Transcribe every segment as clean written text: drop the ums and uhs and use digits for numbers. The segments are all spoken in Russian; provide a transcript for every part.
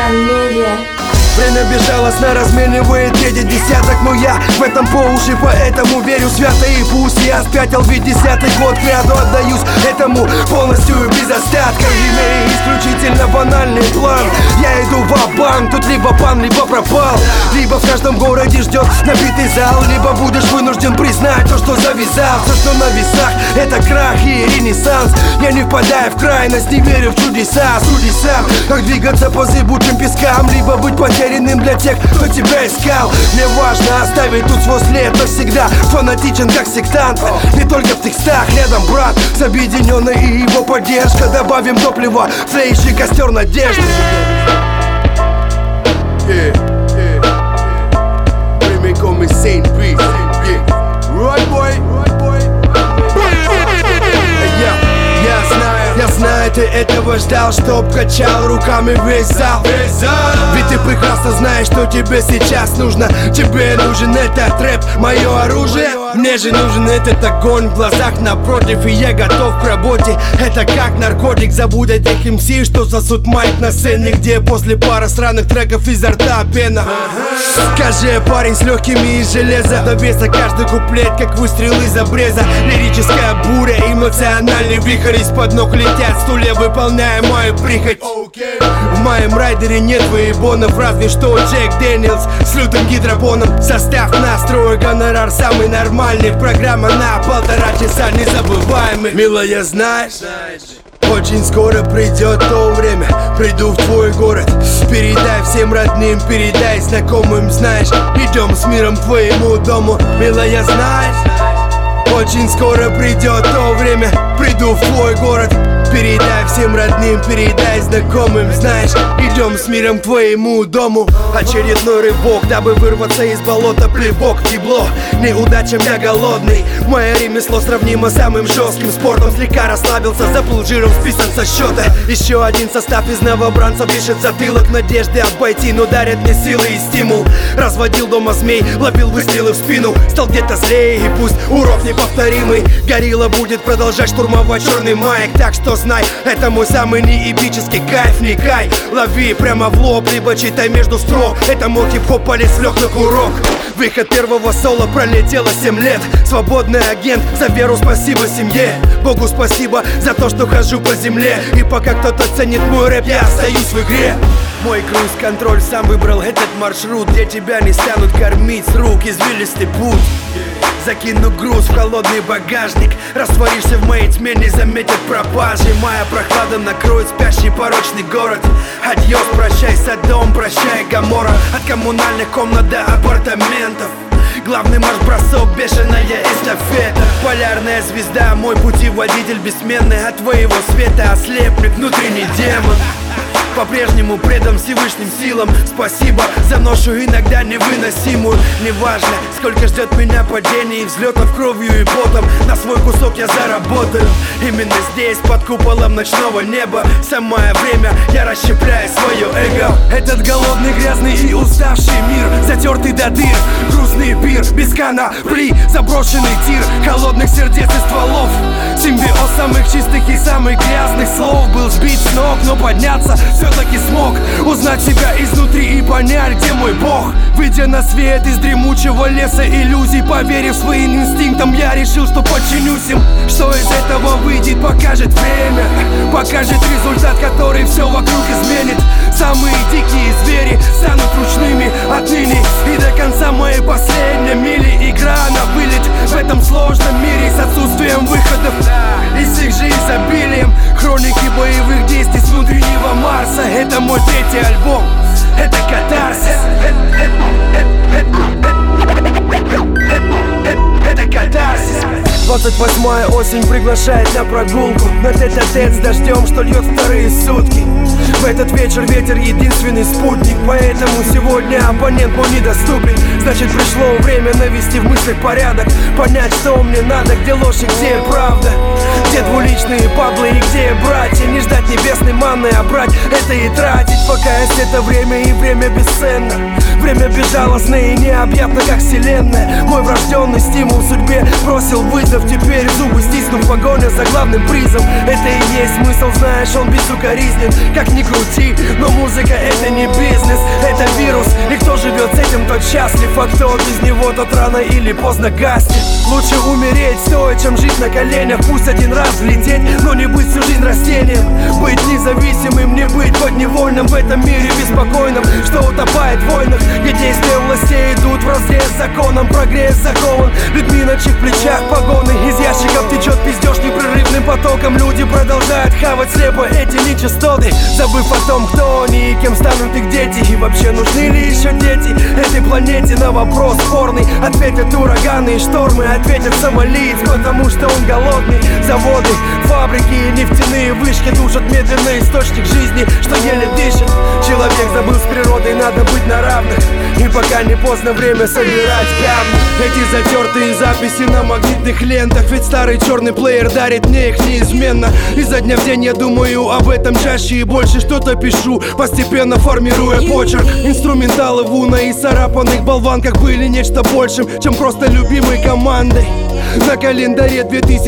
Media. Время безжалостно разменивает третий десяток, но я в этом по уши, поэтому верю свято. И пусть я спятил, ведь 10-й год кряду отдаюсь этому полностью и без остатка. Имея исключительно банальный план, я иду ва-банк, тут либо пан, либо пропал. Либо в каждом городе ждет набитый зал, либо будешь вынужден признать то, что завязал. Все, что на весах, это крах и ренессанс. Я не впадаю в крайность, не верю в чудеса. Суди сам, как двигаться по зыбучим пескам, либо быть потерянным для тех, кто тебя искал. Мне важно оставить тут свой след навсегда. Фанатичен, как сектант, не только в текстах. Рядом брат с объединенной и его поддержка. Добавим топлива, тлеющий костер надежды. Прямиком из Saint Beat. Right, boy. Я знаю, ты этого ждал, чтоб качал руками весь зал. Ведь ты прекрасно знаешь, что тебе сейчас нужно. Тебе нужен этот рэп, мое оружие. Мне же нужен этот огонь в глазах напротив, и я готов к работе. Это как наркотик, забудь о тех МС, что сосут майк на сцене, где после пары сраных треков изо рта пена. Скажи, парень с легкими из железа, до веса каждый куплет, как выстрел из обреза. Лирическая буря, эмоциональный вихрь, из-под ног летят стулья, выполняя мою прихоть. В моем райдере нет выебонов, разве что Джек Дэниелс с лютым гидропоном. Состав, настрой, гонорар самый нормальный. Программа на 1,5 часа незабываемый. Милая, знаешь, очень скоро придет то время, приду в твой город. Передай всем родным, передай знакомым, знаешь, идем с миром к твоему дому. Милая, знаешь, очень скоро придет то время, приду в твой город. Передай всем родным, передай знакомым, знаешь, идем с миром к твоему дому. Очередной рывок, дабы вырваться из болота, плевок в ебло. Неудачам я голодный, мое ремесло сравнимо с самым жестким спортом. Слегка расслабился, заплыл жиром, списан со счета. Еще один состав из новобранцев дышит затылок, надежды обойти, но дарят мне силы и стимул. Разводил дома змей, ловил выстрелы в спину, стал где-то злее, и пусть урок неповторимый. Горилла будет продолжать штурмовать черный маяк, так что знай, это мой самый неэпический кайф. Не кай, лови прямо в лоб, либо читай между строк. Это мой хип-хоп, полез лег на курок. Выход первого соло пролетело 7 лет. Свободный агент, за веру спасибо семье. Богу спасибо за то, что хожу по земле. И пока кто-то ценит мой рэп, я остаюсь в игре. Мой круиз-контроль сам выбрал этот маршрут, где тебя не станут кормить с рук, извилистый путь. Закину груз в холодный багажник, растворишься в моей тьме, не заметят пропажи. Моя прохлада накроет спящий порочный город. Адьос, прощай Содом, прощай Гоморра. От коммунальных комнат до апартаментов. Главный марш-бросок, бешеная эстафета. Полярная звезда, мой путеводитель бессменный. От твоего света ослепнет внутренний демон. По-прежнему предан Всевышним силам. Спасибо за ношу иногда невыносимую. Неважно, сколько ждет меня падений и взлетов кровью и потом. На свой кусок я заработаю. Именно здесь, под куполом ночного неба. Самое время я расщепляю свое эго. Этот голодный, грязный и уставший мир, затертый до дыр, грустный пир, без конопли, заброшенный тир холодных сердец и стволов. Симбиоз самых чистых и самых грязных слов. Был сбит с ног, но подняться все-таки смог. Узнать себя изнутри и понять, где мой бог. Выйдя на свет из дремучего леса иллюзий, поверив своим инстинктам, я решил, что подчинюсь им. Что из этого выйдет, покажет время. Покажет результат, который все вокруг изменит. Самые дикие звери станут ручными отныне и до конца моей последней мили. Игра на вылет в этом сложном мире с отсутствием выходов из их же изобилием. Хроники боевых действий с внутреннего Марса. Это мой третий альбом, это катарсис. Это катарсис. 28-я осень приглашает на прогулку, на тет-а-тет с дождем, что льет вторые сутки. В этот вечер ветер единственный спутник, поэтому сегодня оппонент мой недоступен. Значит, пришло время навести в мыслях порядок, понять, что мне надо, где ложь и где правда. Где двуличные паблы и где братья. Не ждать небесной манны, а брать это и тратить. успокаиваясь, это время и время бесценно. Время безжалостно и необъятно, как вселенная. Мой врожденный стимул судьбе бросил вызов. Теперь зубы стиснув, погоня за главным призом. Это и есть смысл, знаешь, он безукоризнен. Как ни крути, но музыка это не бизнес, это вирус. И кто живет с этим, тот счастлив, а кто без него, тот рано или поздно гаснет. Лучше умереть стоя, чем жить на коленях. Пусть один раз влететь, но не быть всю жизнь растением. Быть независимым, не быть подневольным в этом мире беспокойном, что утопает в войнах, где действия властей идут вразрез с законом. Прогресс закован людьми, на чьих плечах погоны. Из ящиков течет пиздеж непрерывным потоком. Люди продолжают хавать слепо эти нечистоты, забыв о том, кто они и кем станут их дети. И вообще нужны ли еще дети этой планете? На вопрос спорный ответят ураганы и штормы, ответят сомалиец, потому что он голодный. Заводы, фабрики и нефтяные вышки душат медленно источник жизни, что еле дышит. Человек забыл с природой, надо быть на равных. И пока не поздно, время собирать камни. Эти затертые записи на магнитных лентах, ведь старый черный плеер дарит мне их неизменно. Изо дня в день я думаю об этом чаще и больше. Что-то пишу, постепенно формируя почерк. Инструменталы в уна и царапанных болванках были нечто большим, чем просто любимой командой. На календаре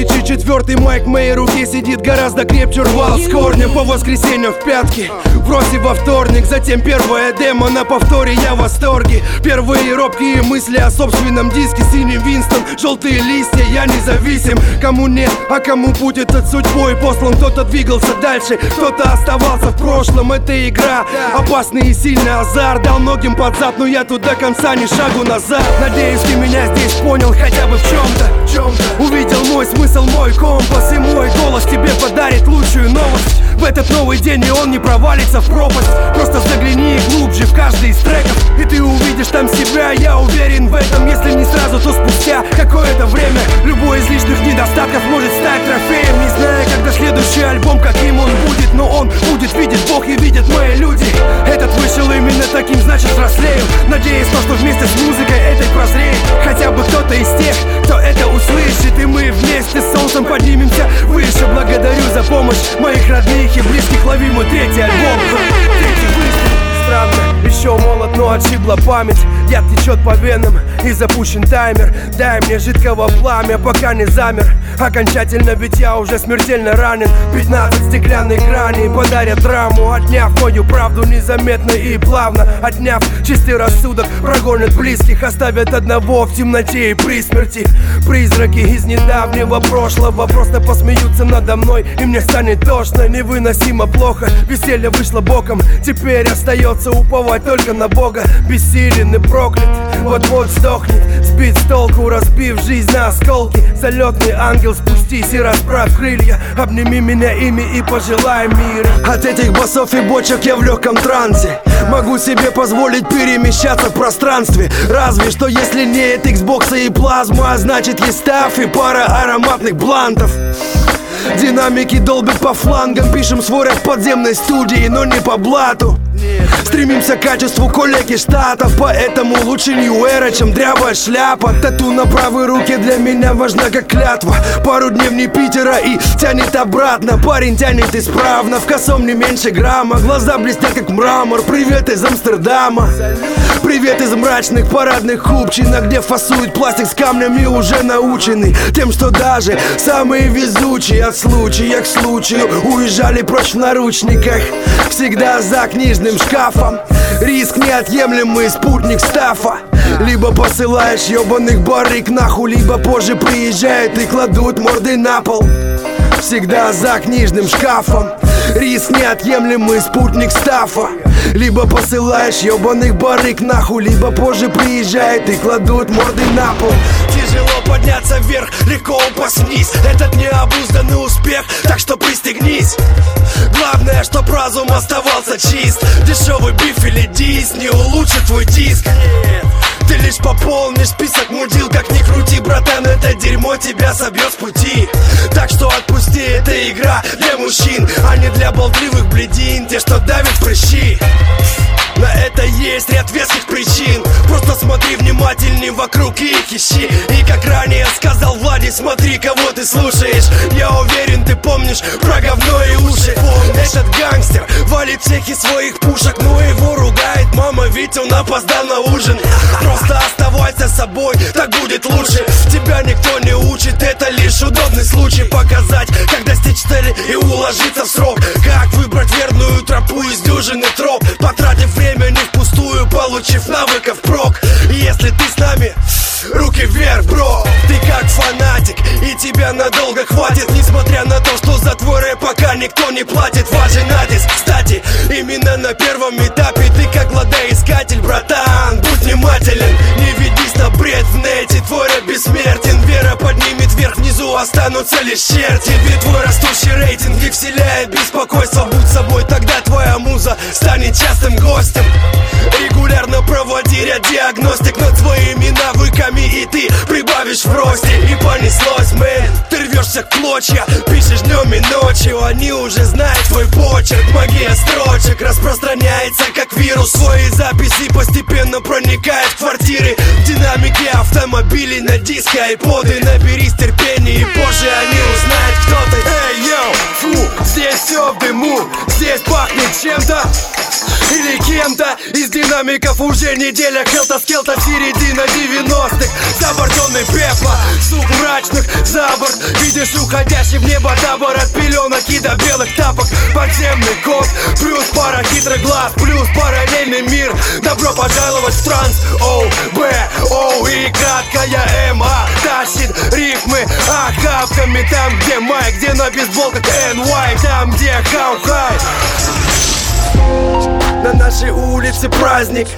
2004, Майк в моей руке сидит гораздо крепче, рвал с корнем по воскресеньям в пятки. Бросив во вторник, затем первая демо на повторе, я в восторге. Первые робкие мысли о собственном диске, синий Винстон, желтые листья, я независим. Кому нет, а кому путь этот судьбой послан. Кто-то двигался дальше, кто-то оставался в прошлом. Это игра, опасный и сильный азарт. Дал многим под зад, но я тут до конца ни шагу назад. Надеюсь, ты меня здесь понял хотя бы в чем-то. Увидел мой смысл, мой компас, и мой голос тебе подарит лучшую новость. В этот новый день и он не провалится в пропасть. Просто загляни глубже в каждый из треков, и ты увидишь там себя, я уверен в этом. Если не сразу, то спустя какое-то время. Любой из лишних недостатков может стать трофеем. Не знаю, когда следующий альбом, каким он будет, но он будет, видит Бог и видят мои люди. Этот вышел именно таким, значит взрослею. Надеюсь, что вместе с музыкой этой прозреет хотя бы кто-то из тех, кто это услышит. И мы вместе с солнцем поднимемся выше. Благодарю за помощь моих родных и близких. Лови мой третий альбом, третий выстрел. Странно, еще молод, но отшибла память. Яд течет по венам и запущен таймер. Дай мне жидкого пламя, пока не замер окончательно, ведь я уже смертельно ранен. 15 стеклянных граней подарят драму, отняв мою правду незаметно и плавно. Отняв чистый рассудок, прогонят близких, оставят одного в темноте и при смерти. Призраки из недавнего прошлого просто посмеются надо мной, и мне станет тошно, невыносимо плохо. Веселье вышло боком, теперь остается уповать только на Бога. Бессилен и проклят, вот-вот сдохнет, сбит с толку, разбив жизнь на осколки. Залетный ангел, спустись и расправь крылья, обними меня ими и пожелай мира. От этих басов и бочек я в легком трансе, могу себе позволить перемещаться в пространстве. Разве что если нет Xbox и плазма, а значит есть став и пара ароматных блантов. Динамики долбят по флангам, пишем свой рэп в подземной студии, но не по блату. Стремимся к качеству коллеги штатов, поэтому лучше нью-эра, чем дрявая шляпа. Тату на правой руке для меня важна как клятва. Пару дней Питера и тянет обратно. Парень тянет исправно, в косом не меньше грамма. Глаза блестят как мрамор, привет из Амстердама. Привет из мрачных парадных купчинок, где фасуют пластик с камнями, уже научены тем, что даже самые везучие от случая к случаю уезжали прочь в наручниках. Всегда за книжным шкафом, риск неотъемлемый спутник стафа. Либо посылаешь ебаных барыг нахуй, либо позже приезжают и кладут морды на пол. Всегда за книжным шкафом, риск неотъемлемый спутник стафа. Либо посылаешь ебаных барыг нахуй, либо позже приезжают и кладут морды на пол. Тяжело подняться вверх, легко упасть вниз. Этот необузданный успех, так что пристегнись. Главное, чтоб разум оставался чист. Дешевый биф или дис не улучшит твой диск. Ты лишь пополнишь список мудил. Как ни крути, братан, это дерьмо тебя собьет с пути. Так что отпусти, это игра для мужчин, а не для болтливых блядин, те, что давят прыщи. На это есть ряд веских причин. Просто смотри внимательней вокруг и их ищи. И как ранее сказал Влади, смотри, кого ты слушаешь. Я уверен, ты помнишь про говно и уши. Этот гангстер валит палит всех из своих пушек, но его ругает мама, ведь он опоздал на ужин. Просто оставайся собой, так будет лучше. Тебя никто не учит, это лишь удобный случай показать, как достичь цели и уложиться в срок. Как выбрать верную тропу из дюжины троп, потратив время не впустую, получив навыков прок. Если ты с нами, руки вверх, бро. Ты как фанатик, и тебя надолго хватит, несмотря на то, что за твой рэп пока никто не платит. Важен адрес, кстати, именно на первом этапе. Ты как кладоискатель, братан, будь внимателен. Не ведись на бред в нете, твой рэп бессмертен. Вера поднимет вверх, внизу останутся лишь черти. Ведь твой растущий рейтинг и вселяет беспокойство. Будь собой, тогда твоя муза станет частым гостем. Регулярно проводи ряд диагностик над своими навыками, и ты прибавишь в росте. И понеслось, мэн, ты рвешься к клочья, пишешь днем и ночью. Они уже знают твой почерк, магия строчек распространяется как вирус. Свои записи постепенно проникают в квартиры, в динамики автомобилей, на диско, айподы. Наберись терпения, и позже они узнают, кто ты. Эй, йоу, фу, здесь все в дыму, здесь пахнет чем-то или кем-то. Из динамиков уже неделя хелта-скелта, середина 90-х. Забортенный пепла, сук мрачных за борт. Видишь уходящий в небо табор от пеленок и до белых тапок. Подземный код, плюс пара хитрых глаз, плюс параллельный мир. Добро пожаловать в транс, О-Б-О. И краткая М-А тащит рифмы охапками. Там, где майк, где на бейсболках NY, там, где хау-хай. На нашей улице праздник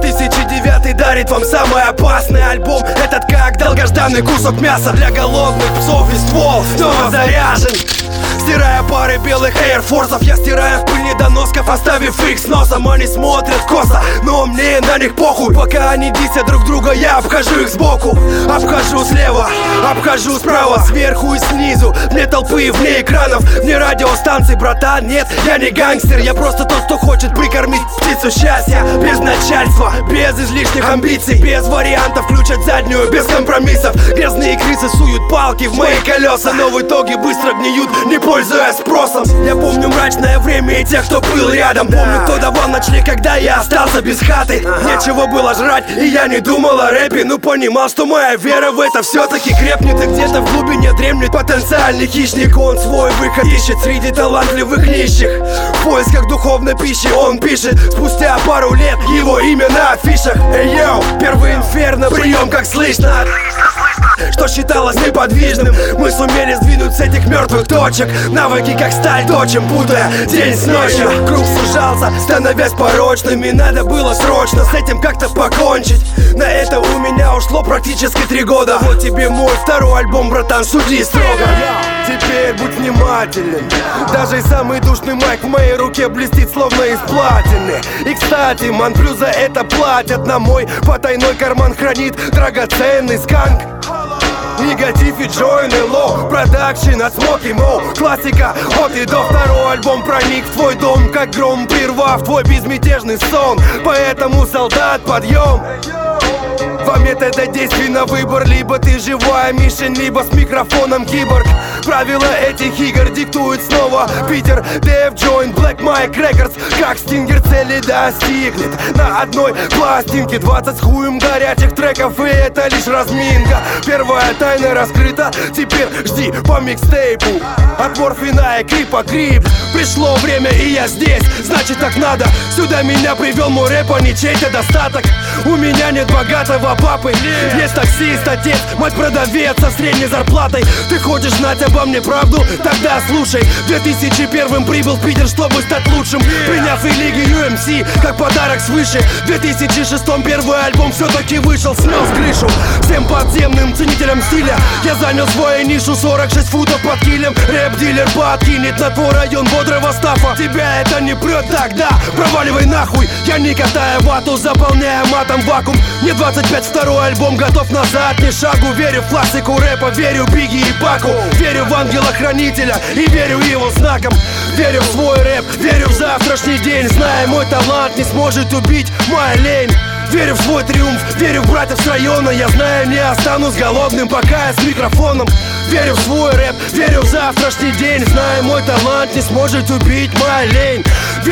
2009 дарит вам самый опасный альбом. Этот как долгожданный кусок мяса для голодных псов. И ствол снова заряжен. Стирая пары белых эйрфорсов, я стираю в пыль недоносков, оставив их с носом. Они смотрят косо, но мне на них похуй. Пока они дисят друг друга, я обхожу их сбоку. Обхожу слева, обхожу справа, сверху и снизу. Вне толпы, вне экранов, вне радиостанций. Братан, нет, я не гангстер, я просто тот, кто хочет прикормить птицу счастья. Без начальства, без излишних амбиций, без вариантов включать заднюю, без компромиссов. Грязные крысы суют палки в мои колеса, но в итоге быстро гниют, не пользуясь спросом. Я помню мрачное время и тех, кто был рядом. Помню, кто давал ночлег, когда я остался без хаты. Нечего было жрать, и я не думал о рэпе. Но понимал, что моя вера в это все-таки крепнет. И где-то в глубине дремлет потенциальный хищник. Он свой выход ищет среди талантливых нищих. В поисках духовной пищи он пишет. Спустя пару лет его имя на афишах. Эй, йоу, первый инферно, прием как слышно. Что считалось неподвижным, мы сумели сдвинуть с этих мертвых точек. Навыки как сталь точим, путая день с ночью. Круг сужался, становясь порочным, и надо было срочно с этим как-то покончить. На это у меня ушло практически 3 года. Вот тебе мой второй альбом, братан, суди строго. Теперь будь внимателен. Даже самый душный майк в моей руке блестит словно из платины. И кстати, ман, плюс за это платят. На мой потайной карман хранит драгоценный сканк. Негатив и Join Low Продакшн от Смоки Моу. Классика от и до. Второй альбом проник в твой дом, как гром, прервав твой безмятежный сон. Поэтому, солдат, подъем. Два метода действий на выбор. Либо ты живая мишень, либо с микрофоном киборг. Правила этих игр диктует снова Питер, Дэв, Joint, Black Mike Records. Как Стингер цели достигнет на одной пластинке. 20 с хуем горячих треков, и это лишь разминка. Первая тайна раскрыта, теперь жди по микстейпу. От Морфина и Крипа Крип. Пришло время, и я здесь, значит так надо. Сюда меня привел мой рэп, а не чей-то достаток. У меня нет богатого папы, есть таксист, отец, мать-продавец со средней зарплатой. Ты хочешь знать обо мне правду? Тогда слушай. 2001 прибыл в Питер, чтобы стать лучшим, приняв и лиги UMC как подарок свыше. В 2006 первый альбом все-таки вышел, снес крышу всем подземным ценителям стиля. Я занял свою нишу, 46 футов под килем. Рэп-дилер подкинет на твой район бодрого стафа. Тебя это не прет, тогда проваливай нахуй. Я не катаю вату, заполняя матом вакуум. Мне 25, второй альбом готов назад, ни шагу. Верю в классику рэпа, верю Бигги и Паку. Верю в ангела-хранителя и верю его знаком. Верю в свой рэп, верю в завтрашний день. Зная, мой талант не сможет убить моя лень. Верю в свой триумф, верю в братьев с района. Я знаю, не останусь голодным, пока я с микрофоном. Верю в свой рэп, верю в завтрашний день. Знаю, мой талант не сможет убить моя лень.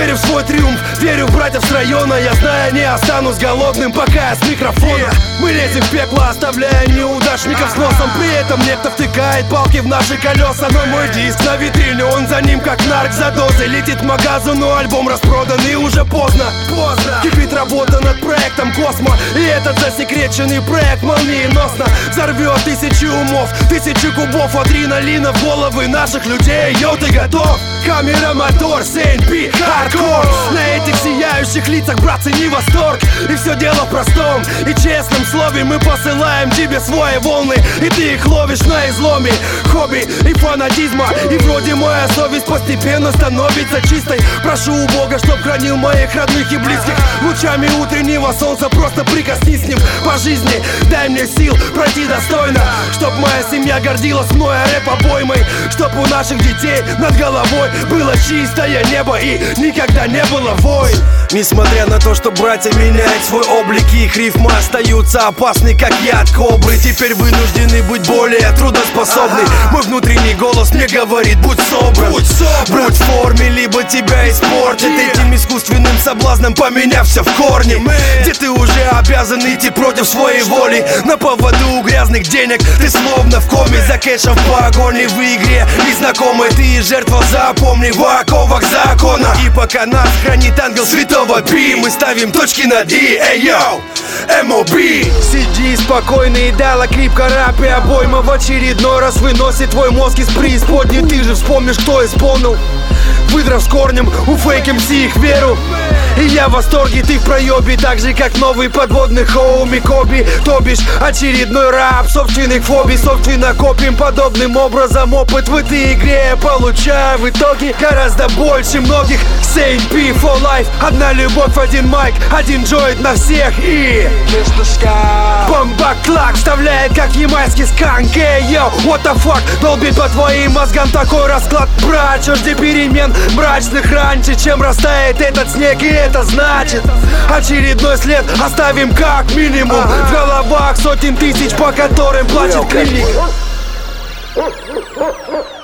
Верю в свой триумф, верю в братьев с района. Я знаю, не останусь голодным, пока я с микрофона. Мы лезем в пекло, оставляя неудачников с носом. При этом некто втыкает палки в наши колеса. Но мой диск на витрине, он за ним как нарк за дозой. Летит в магазин, но альбом распродан и уже поздно. Кипит работа над проектом Космо. И этот засекреченный проект молниеносно взорвет тысячи умов, тысячи кубов адреналина в головы наших людей. Йоу, ты готов? Камера, мотор, СНП, хардкор. На этих сияющих лицах, братцы, не восторг. И все дело в простом и честном слове. Мы посылаем тебе свои волны, и ты их ловишь на изломе хобби и фанатизма. И вроде моя совесть постепенно становится чистой. Прошу у Бога, чтоб хранил моих родных и близких. Лучами утреннего солнца просто прикоснись с ним по жизни. Дай мне сил пройти достойно, чтоб моя семья гордилась мной, а рэп обоймой. Чтоб у наших детей над головой было чистое небо и никогда не было войн. Несмотря на то, что братья меняют свой облик, их рифмы остаются опасны, как яд кобры. Теперь вынуждены быть более трудоспособны. Мой внутренний голос мне говорит: будь собран, будь в форме, либо тебя испортят этим искусственным соблазном, поменяв все в корне. Где ты уже обязан идти против своей воли, на поводу у грязных денег. Ты словно в коме, за кэшем в погоне. В игре незнакомой ты жертва, запомни, в оковах закона. И пока нас хранит ангел святого Пи, мы ставим точки над И. Эй, йоу, M.O.B. Сиди спокойно и дала крипко рэп, и обойма в очередной раз выносит твой мозг из преисподней. Ты же вспомнишь, кто исполнил, выдрав с корнем у фейк МС их веру. И я в восторге, ты в проебе, так же как новый подводный хоуми Коби. То бишь очередной рап собственных фобий. Собственно копим подобным образом опыт в этой игре. Я получаю в итоге гораздо больше многих. SNP for life, одна любовь, один майк, один джойнт на всех. И бомба-клак вставляет как ямайский сканк. Эй, йоу, what the fuck, долбит по твоим мозгам такой расклад. Брат, что жди перемен мрачных раньше, чем растает этот снег. И это значит, очередной след оставим как минимум в головах сотен тысяч, по которым плачет клиник.